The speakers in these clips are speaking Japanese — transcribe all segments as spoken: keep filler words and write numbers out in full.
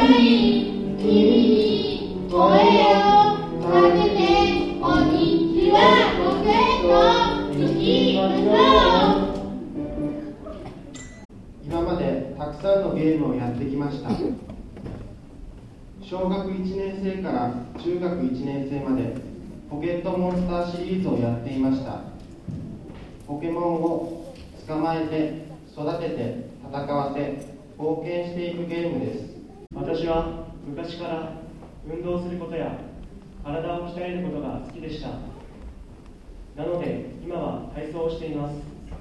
に君に声をかけてこんにちはご生徒いきましょう。 今までたくさんのゲームをやってきました。小学いちねん生から中学いちねん生までポケットモンスターシリーズをやっていました。ポケモンを捕まえて育てて戦わせ冒険していくゲームです。 私は昔から運動することや体を鍛えることが好きでした。なので今は体操をしています。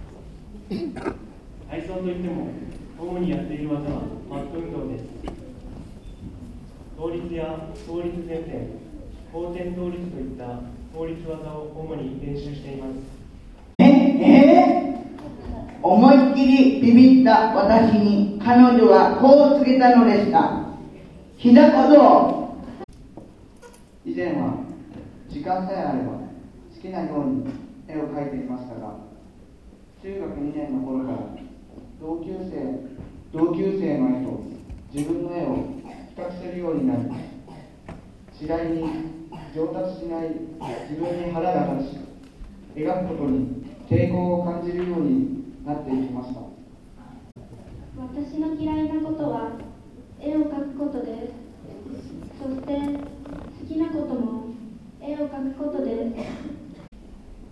体操といっても主にやっている技はマット運動です。倒立や倒立前転、後転倒立といった倒立技を主に練習しています。 ええー、思いっきりビビった私に彼女はこう告げたのでした。膝小僧。 以前は時間さえあれば好きなように絵を描いていましたが、中学にねんの頃から同級生同級生の絵と自分の絵を比較するようになり、次第に上達しない自分に腹が立ち、描くことに抵抗を感じるようになっていきました。 私の嫌いなことは絵を描くことです。そして好きなことも絵を描くことです。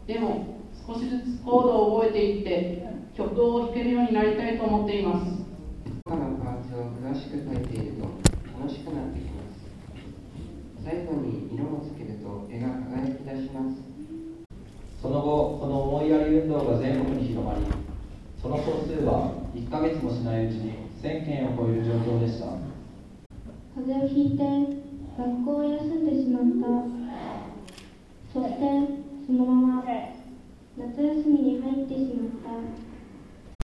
でも少しずつコードを覚えていって曲を弾けるようになりたいと思っています。 他のパーツを詳しく描いていると楽しくなってきます。最後に色をつけると絵が輝き出します。 その後、この思いやり運動が全国に広まり、その総数はいっかげつもしないうちにせんけんを超える状況でした。 風邪をひいて学校を休んでしまった。そしてそのまま夏休みに入ってしまった。